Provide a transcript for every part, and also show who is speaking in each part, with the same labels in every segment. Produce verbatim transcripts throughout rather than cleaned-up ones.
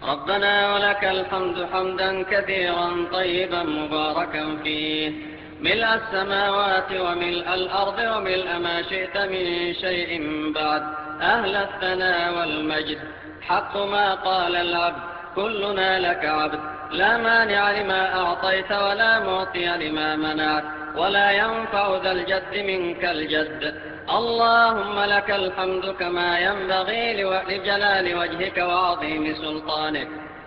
Speaker 1: ربنا ولك الحمد حمدا كثيرا طيبا مباركا فيه، ملء السماوات وملء الأرض وملء ما شئت من شيء بعد، أهل الثناء والمجد. حق ما قال العبد، كلنا لك عبد، لا مانع لما أعطيت ولا معطي لما منعت، ولا ينفع ذا الجد منك الجد. اللهم لك الحمد كما ينبغي لجلال وجهك وعظيم سلطانك.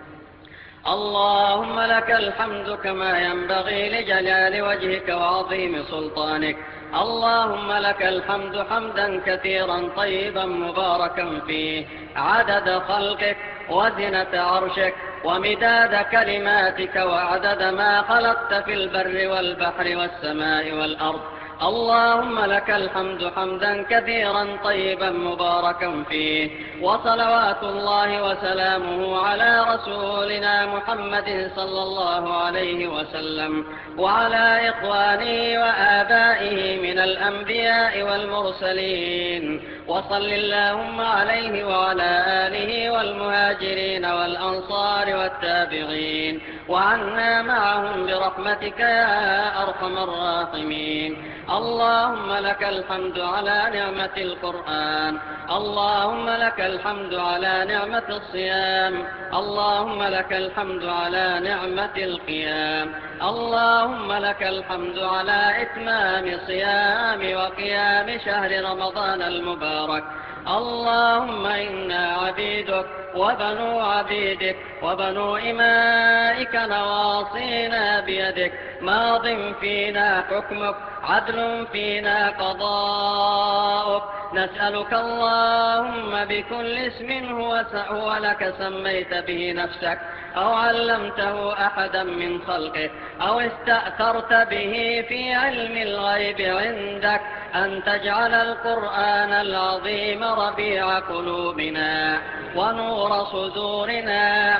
Speaker 1: اللهم لك الحمد كما ينبغي لجلال وجهك وعظيم سلطانك. اللهم لك الحمد حمدا كثيرا طيبا مباركا فيه، عدد خلقك وزنة عرشك ومداد كلماتك وعدد ما خلقت في البر والبحر والسماء والأرض. اللهم لك الحمد حمدا كثيرا طيبا مباركا فيه، وصلوات الله وسلامه على رسولنا محمد صلى الله عليه وسلم، وعلى إخوانه وآبائه من الأنبياء والمرسلين، وصل اللهم عليه وعلى آله والمهاجرين والأنصار والتابعين، وعنا معهم برحمتك يا أرحم الراحمين. اللهم لك الحمد على نعمة القرآن، اللهم لك الحمد على نعمة الصيام، اللهم لك الحمد على نعمة القيام، اللهم لك الحمد على إتمام صيام وقيام شهر رمضان المبارك. اللهم إنا عبيدك وبنو عبيدك وبنو إمائك، نواصينا بيدك، ماض فينا حكمك، عدل فينا قضاؤك. نسألك اللهم بكل اسم هو لك سميت به نفسك أو علمته أحدا من خلقك أو استأثرت به في علم الغيب عندك، أن تجعل القرآن العظيم ربيع قلوبنا ونور صدورنا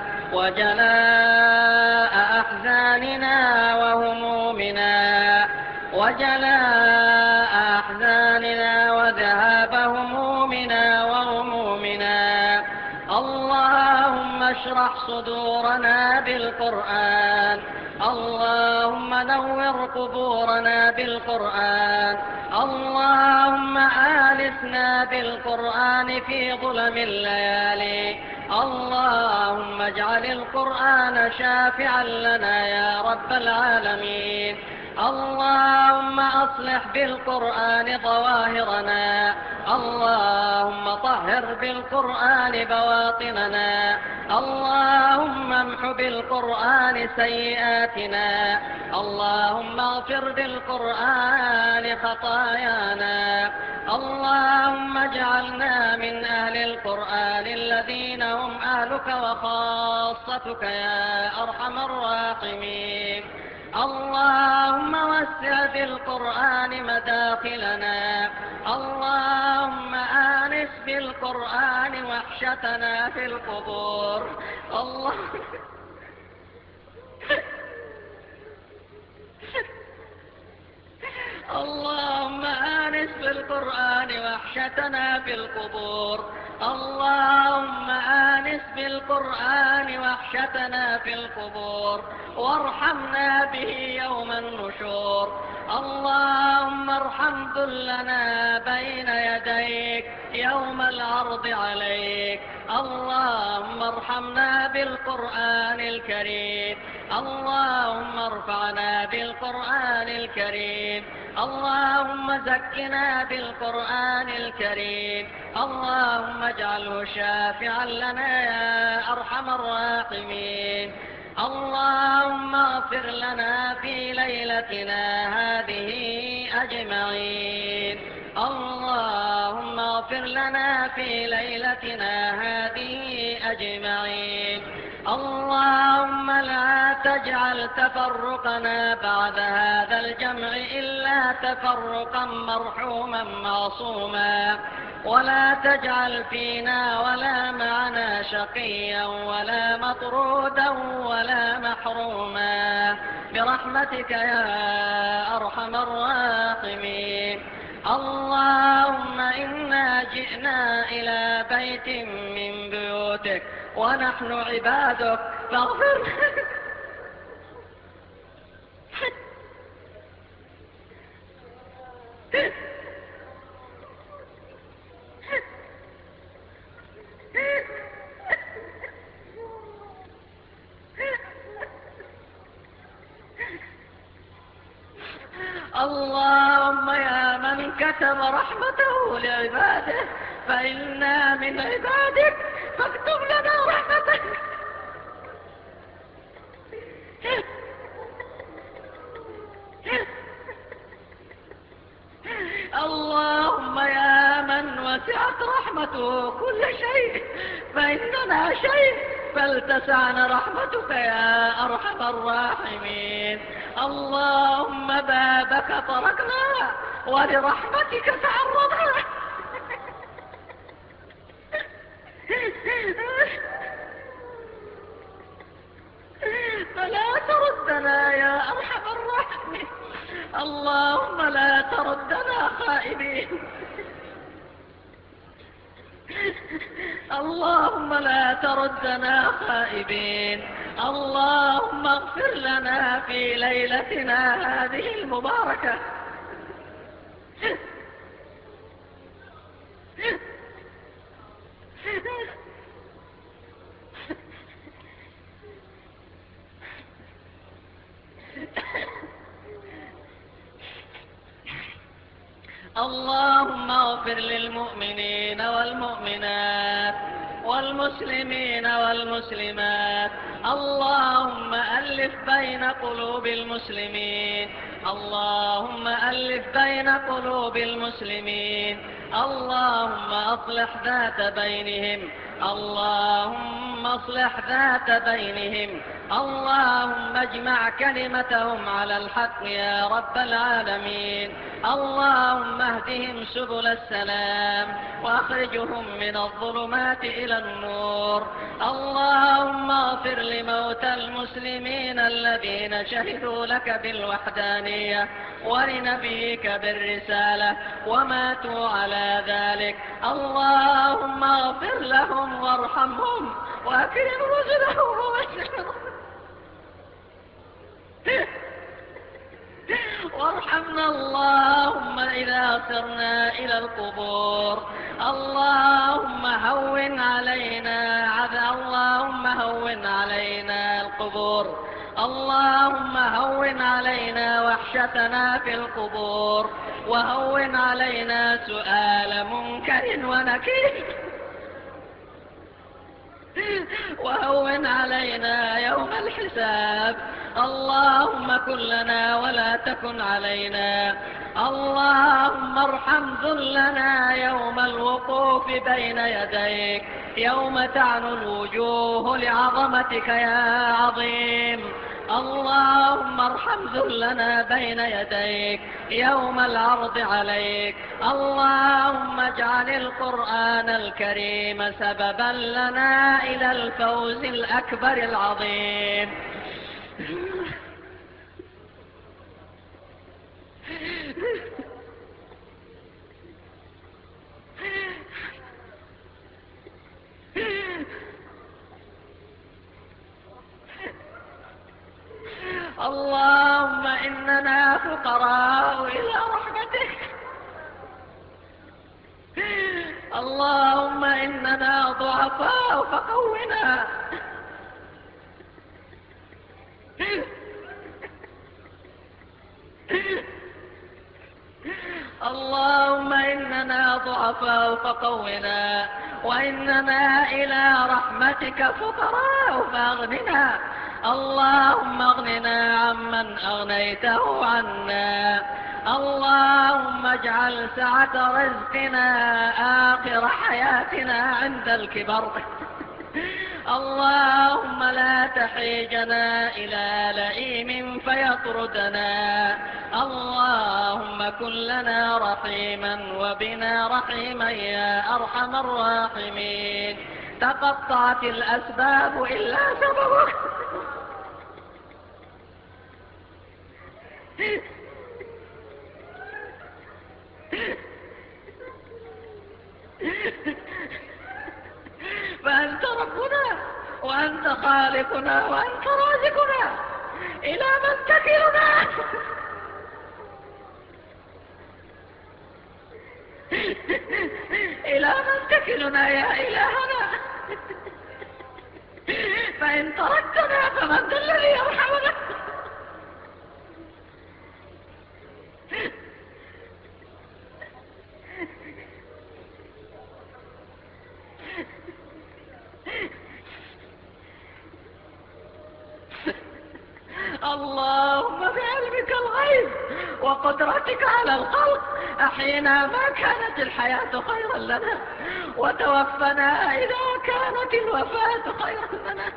Speaker 1: وجلاء أحزاننا وهمومنا وجلاء أحزاننا وذهاب همومنا وغمومنا. اللهم اشرح صدورنا بالقرآن، اللهم نور قبورنا بالقرآن، اللهم آنسنا بالقرآن في ظلم الليالي. اللهم اجعل القرآن شافعا لنا يا رب العالمين. اللهم أصلح بالقرآن ظواهرنا، اللهم طهر بالقرآن بواطننا، اللهم امح بالقرآن سيئاتنا، اللهم اغفر بالقرآن خطايانا. اللهم اجعلنا من أهل القرآن الذين هم أهلك وخاصتك يا أرحم الراحمين. اللهم وسع بالقرآن مداخلنا، اللهم آنس بالقرآن وحشتنا في القبور. الله اللهم آنس بالقرآن وحشتنا في القبور، اللهم آنس بالقرآن وحشتنا في القبور، وارحمنا به يوم النشور. اللهم ارحم ذلنا بين يديك يوم العرض عليك. اللهم ارحمنا بالقرآن الكريم، اللهم ارفعنا بالقرآن الكريم، اللهم زكنا بالقرآن الكريم، اللهم اجعله شافعا لنا يا أرحم الراحمين. اللهم اغفر لنا في ليلتنا هذه أجمعين، اللهم اغفر لنا في ليلتنا هذه أجمعين. اللهم لا تجعل تفرقنا بعد هذا الجمع إلا تفرقا مرحوما معصوما، ولا تجعل فينا ولا معنا شقيا ولا مطرودا ولا محروما، برحمتك يا أرحم الراحمين. اللهم إنا جئنا إلى بيت من بيوتك ونحن عبادك فاغفر. اللهم يا من كتب رحمته لعباده فإنا من عبادك فاكتب لنا رحمتك. اللهم يا من وسعت رحمته كل شيء فإننا شيء فلتسعنا رحمتك يا أرحم الراحمين. اللهم بابك طرقنا ولرحمتك تعرضنا. فلا تردنا يا أرحم الراحمين. اللهم لا تردنا خائبين. اللهم لا تردنا خائبين. اللهم اغفر لنا في ليلتنا هذه المباركة. اللهم اغفر للمؤمنين والمؤمنات والمسلمين والمسلمات. اللهم ألف بين قلوب المسلمين. اللهم ألف بين قلوب المسلمين. اللهم أصلح ذات بينهم. اللهم اصلح ذات بينهم. اللهم اجمع كلمتهم على الحق يا رب العالمين. اللهم اهدهم سبل السلام واخرجهم من الظلمات إلى النور. اللهم اغفر لموتى المسلمين الذين شهدوا لك بالوحدانية ولنبيك بالرسالة وماتوا على ذلك. اللهم اغفر لهم وارحمهم واكرم نزلهم ووسعهم وارحمنا اللهم إذا سرنا إلى القبور. اللهم هون علينا عذاب. اللهم هون علينا القبور. اللهم هون علينا وحشتنا في القبور وهون علينا سؤال منكر ونكير وهون علينا يوم الحساب. اللهم كن لنا ولا تكن علينا. اللهم ارحم ذلنا يوم الوقوف بين يديك يوم تعنو الوجوه لعظمتك يا عظيم. اللهم ارحم ذلنا بين يديك يوم العرض عليك. اللهم اجعل القرآن الكريم سببا لنا إلى الفوز الأكبر العظيم. اللهم إننا فقراء إلى رحمتك. اللهم إننا ضعفاء فقونا. اللهم إننا ضعفاء فقونا وإننا إلى رحمتك فقراء فأغننا. اللهم اغننا عمن أغنيته عنا. اللهم اجعل سعة رزقنا آخر حياتنا عند الكبر. اللهم لا تحيجنا إلى لئيم فيطردنا. اللهم كن لنا رحيما وبنا رحيما يا أرحم الراحمين. تقطعت الأسباب إلا سببك. فأنت ربنا
Speaker 2: وأنت خالقنا وأنت رازقنا، إلى من تكلنا؟ إلى من تكلنا يا إلهنا؟ فإن تركتنا فمن ذا الذي يرحمنا؟ اللهم بعلمك الغيب وقدرتك على الخلق أحينا ما كانت الحياة خيرا لنا، وتوفنا إذا كانت الوفاة خيرا لنا.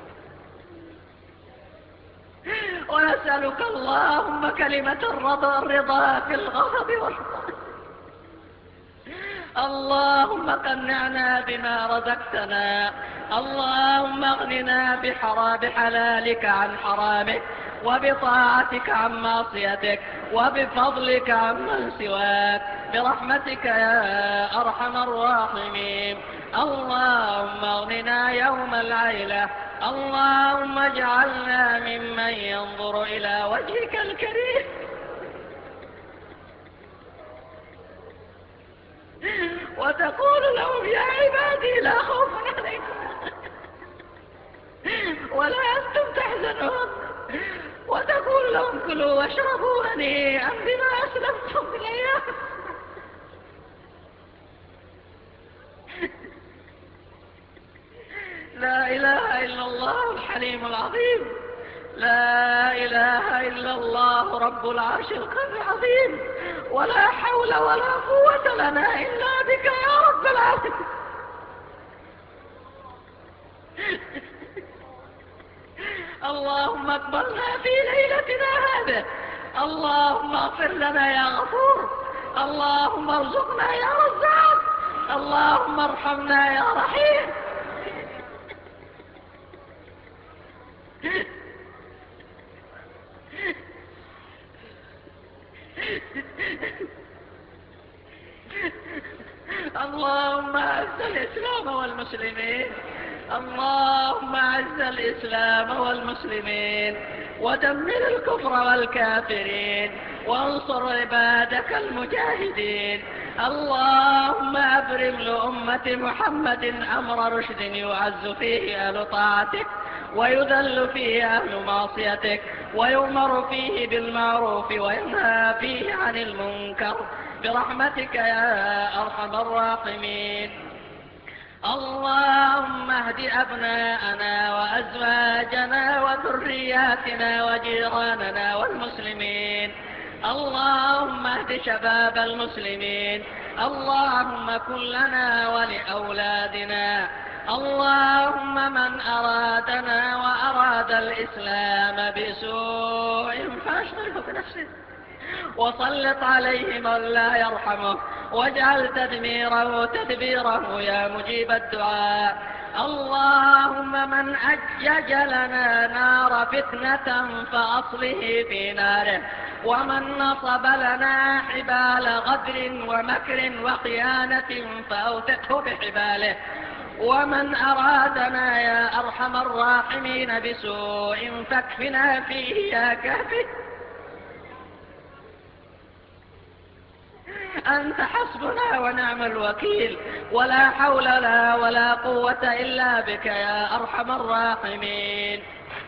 Speaker 2: ونسألك اللهم كلمة الرضا الرضا في الغضب والرضا. اللهم قنعنا بما رزقتنا، اللهم اغننا بحلالك عن حرامك، وبطاعتك عن معصيتك، وبفضلك عن من سواك، برحمتك يا أرحم الراحمين. اللهم اغننا يوم العيلة، اللهم اجعلنا ممن ينظر إلى وجهك الكريم وتقول لهم يا عبادي لا خوف عليكم ولا أنتم تحزنون، وتقول لهم كلوا واشربوا هنيئا بما أسلفتم في الأيام. لا إله إلا الله الحليم العظيم، لا إله إلا الله رب العرش العظيم، ولا حول ولا قوة لنا إلا بك يا رب العالمين. اللهم اقبلنا في ليلتنا هذه، اللهم اغفر لنا يا غفور، اللهم ارزقنا يا رزاق، اللهم ارحمنا يا رحيم. اللهم اعز الإسلام والمسلمين، اللهم اعز الإسلام والمسلمين، ودمر الكفر والكافرين، وانصر عبادك المجاهدين. اللهم أبرم لأمة محمد أمر رشد يعز فيه أهل طاعتك، ويذل فيه أهل معصيتك، ويؤمر فيه بالمعروف وينهى فيه عن المنكر، برحمتك يا أرحم الراحمين. اللهم اهد أبناءنا وأزواجنا وذرياتنا وجيراننا والمسلمين، اللهم اهد شباب المسلمين، اللهم كن لنا ولأولادنا، اللهم من أرادنا وأراد الإسلام بسوء فاشغله بنفسه، وسلط عليه من لا يرحمه، واجعل تدميره تدبيره يا مجيب الدعاء. اللهم من أجج لنا نار فتنة فأصله في ناره، ومن نصب لنا حبال غدر ومكر وخيانة فأوثقه بحباله، ومن أرادنا يا أرحم الراحمين بسوء فاكفنا فيه يا كافي. أنت حسبنا ونعم الوكيل، ولا حول لنا ولا قوة إلا بك يا أرحم الراحمين.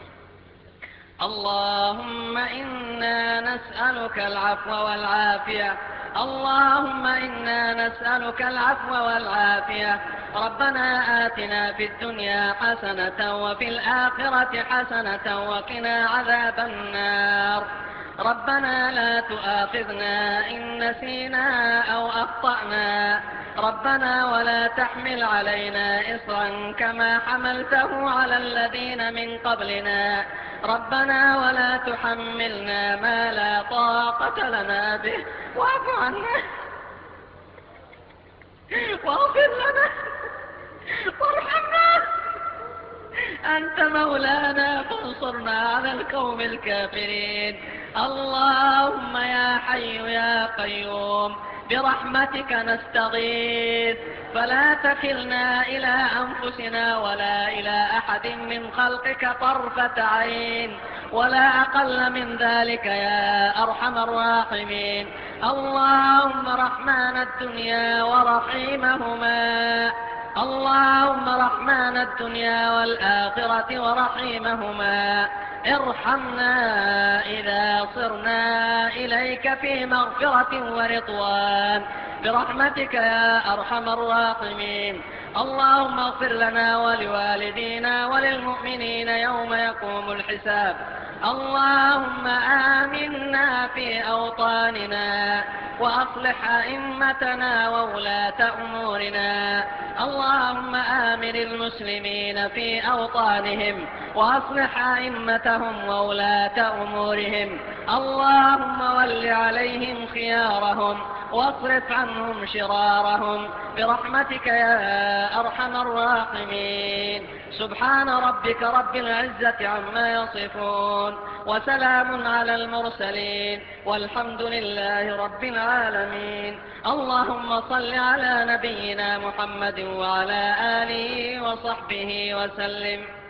Speaker 2: اللهم إنا نسألك العفو والعافية، اللهم إنا نسألك العفو والعافية. ربنا آتنا في الدنيا حسنة وفي الآخرة حسنة وقنا عذاب النار. ربنا لا تؤاخذنا إن نسينا أو أخطأنا، ربنا ولا تحمل علينا إصرا كما حملته على الذين من قبلنا، ربنا ولا تحملنا ما لا طاقة لنا به، واعف عنا واغفر لنا وارحمنا، أنت مولانا فانصرنا على القوم الكافرين. اللهم يا حي يا قيوم برحمتك نستغيث، فلا تكلنا إلى أنفسنا ولا إلى أحد من خلقك طرفة عين ولا أقل من ذلك يا أرحم الراحمين. اللهم رحمن الدنيا ورحيمهما اللهم رحمن الدنيا والآخرة ورحيمهما ارحمنا إذا صرنا إليك في مغفرة ورضوان برحمتك يا أرحم الراحمين. اللهم اغفر لنا ولوالدينا وللمؤمنين يوم يقوم الحساب. اللهم آمنا في أوطاننا وأصلح أئمتنا وولاة أمورنا. اللهم آمن المسلمين في أوطانهم وأصلح أئمتهم وولاة أمورهم. اللهم ول عليهم خيارهم واصرف عنهم شرارهم برحمتك يا أرحم الراحمين. سبحان ربك رب العزة عما يصفون وسلام على المرسلين والحمد لله رب العالمين. اللهم صل على نبينا محمد وعلى آله وصحبه وسلم.